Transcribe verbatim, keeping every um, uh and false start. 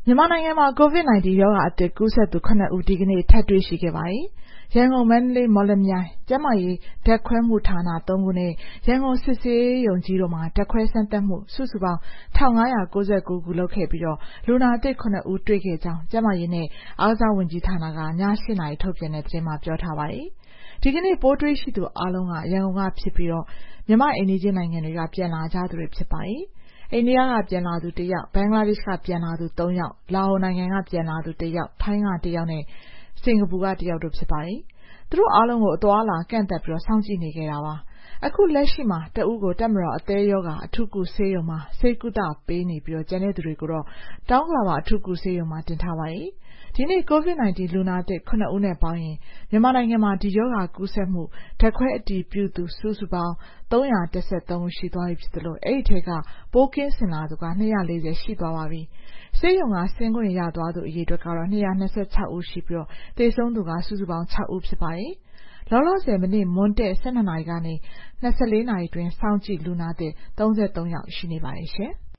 မြန်မာနိုင်ငံမှာ ကိုဗစ် ၁၉ ရောဂါအသစ်ကူးစက်သူ ခုနစ် ဦး ဒီကနေ့ထပ်တွေ့ရှိခဲ့ပါတယ်။ ရန်ကုန်၊ မန္တလေး၊ မော်လမြိုင် ကျန်းမာရေးဓာတ်ခွဲမှုဌာန သုံးခုနဲ့ ရန်ကုန်စစ်ဆေးရုံကြီးတို့မှာ ဓာတ်ခွဲစမ်းသပ်မှု စုစုပေါင်း ၁,၅၉၉ ခု လုပ်ခဲ့ပြီး လူနာသစ် ခုနစ် ဦး တွေ့ခဲ့ကြောင်း ကျန်းမာရေးနဲ့ အားကစားဝန်ကြီးဌာနက ည ၈ နာရီထုတ်ပြန်တဲ့သတင်းမှာ ပြောထားပါတယ်။ ဒီကနေ့ပိုးတွေ့ရှိသူအားလုံးက ရန်ကုန်ကဖြစ်ပြီး မြန်မာ့အိမ်နီးချင်းနိုင်ငံတွေက ပြန်လာကြသူတွေဖြစ်ပါတယ်။ အိန္ဒိယကပြန်လာသူ တစ်ယောက်၊ ဘင်္ဂလားဒေ့ရှ်ကပြန်လာသူ သုံးယောက်၊ လာအိုနိုင်ငံကပြန်လာသူ တစ်ယောက်၊ ထိုင်းကတစ်ယောက်နဲ့ စင်္ကာပူကတစ်ယောက်တို့ဖြစ်ပါတယ်။ သူတို့အားလုံးကို အသွားအလာကန့်သတ်ပြီး စောင့်ကြည့်နေခဲ့တာပါ။ အခုလက်ရှိမှာ တစ်ဦးကို တပ်မတော် အသည်းရောဂါအထူးကုဆေးရုံမှာ ဆေးကုသပေးနေပြီး ကျန်တဲ့သူတွေကိုတော့ တောင်ဥက္ကလာပအထူးကုဆေးရုံမှာ တင်ထားပါတယ်။ ဒီနေ့ ကိုဗစ် ၁၉ လူနာသစ် ခုနစ်ဦးနဲ့ပေါင်းရင် မြန်မာနိုင်ငံမှာ ဒီရောဂါကူးစက်မှု ဓာတ်ခွဲအတည်ပြုသူ စုစုပေါင်း ၃၁၃ ဦးရှိသွားပြီဖြစ်သလို အဲဒီထဲက ပိုးကင်းစင်လာသူက ၂၄၀ ရှိသွားပါပြီ။ ဆေးရုံကဆင်းခွင့်ရသွားသူ အရေအတွက်ကတော့ ၂၂၆ ဦးရှိပြီး သေဆုံးသူက စုစုပေါင်း ခြောက် ဦးဖြစ်ပါတယ်။ လောလောဆယ် မနေ့မွန်းတည့် ၁၂ နာရီကနေ ၂၄ နာရီအတွင်း စောင့်ကြည့်လူနာသစ် ၃၃ ယောက်ရှိနေပါတယ်ရှင်။